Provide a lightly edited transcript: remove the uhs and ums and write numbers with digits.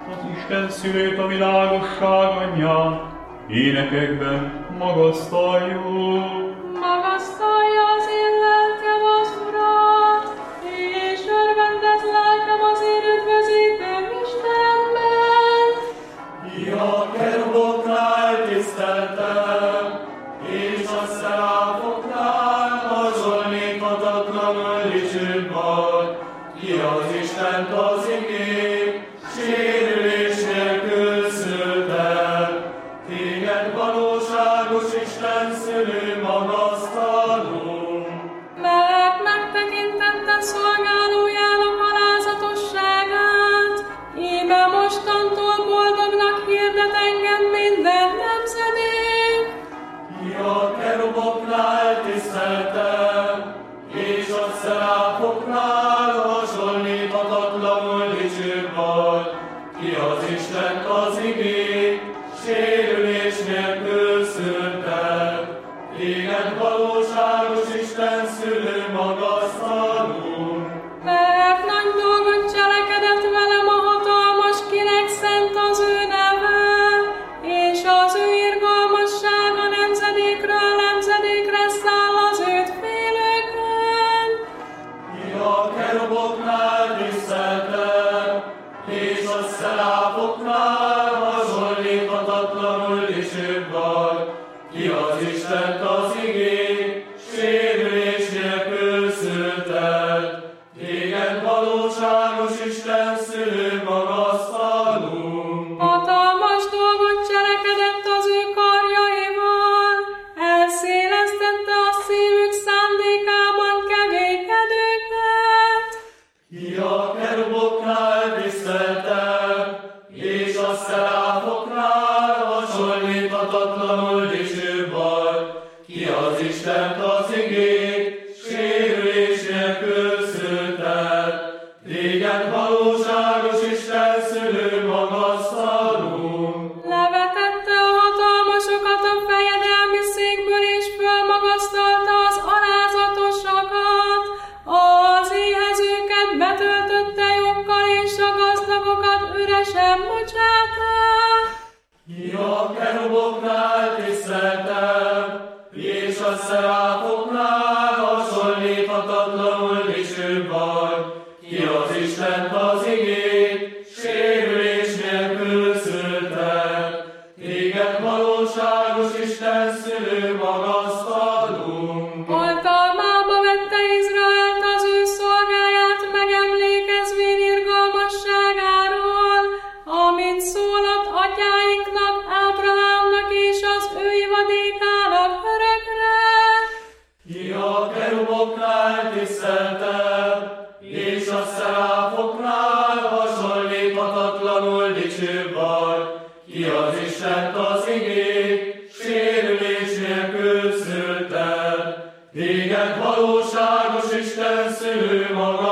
az Isten szülőt, a világosság anyját, énekekben magasztaljuk. Magasztalja az én lelkem az Urat, és örvendez lelkem az én üdvözítőm Istenben. Ja, keruboknál tiszteltem, és a szeráfoknál hasonlíthatatlanul dicsőbb vagy. Ki az Istent az igény, sérülés nélkül szülted. Téged valóságos Isten szülő magasztalunk. Mert megtekintette szolgálójának alázatosságát, íme mostantól boldognak hirdet engem minden nemzedék. Ja, keruboknál tiszteltem, és a szeráfoknál hasonlíthatatlanul dicsőbb vagy. Ki az Istent az igény, sérülés nélkül szülted. Téged valóságos Isten szülő magasztalunk. Mert nagy dolgot cselekedett velem a hatalmas, kinek szent az ő neve, és az ő irgalmassága nemzedékről nemzedékre száll az őt félőkön. Ja, keruboknál tiszteltem, és a szeráfoknál hasonlíthatatlanul dicsőbb vagy. Ki az Istent az igény, sérülés nélkül szülted. Téged valóságos Isten szülő magasztalunk. Hatalmas dolgot cselekedett az ő karjaival, elszélesztette a szívük szándékában keménykedőket. Ja, keruboknál tiszteltem, és a szeráfoknál hasonlíthatatlanul dicsőbb vagy. Ki az Istent az igény, sérülés nélkül szülted. Téged valóságos Isten szülő magasztalunk. Levetette a hatalmasokat a fejedelmi székből, és fölmagasztalta az alázatosakat. Az éhezőket betöltötte joggal, és a gazdagokat üresen bocsátta. Ja, keruboknál tiszteltem, és a szeráfoknál hasonlíthatatlanul dicsőbb vagy. Ki az Istent az igény, sérülés nélkül szülted. Téged valóságos Isten szülő magasztalunk. Oltalmába vette Izraelt az ő szolgáját, megemlékezvén irgalmasságáról, amit szólott atyáinknak, Ábrahámnak és az ő ivadékának örökre. Ja, keruboknál tiszteltem, és a szeráfoknál hasonlíthatatlanul dicsőbb vagy. Ki az Istent az igény, sérülés nélkül szülted. Téged valóságos Isten szülő maga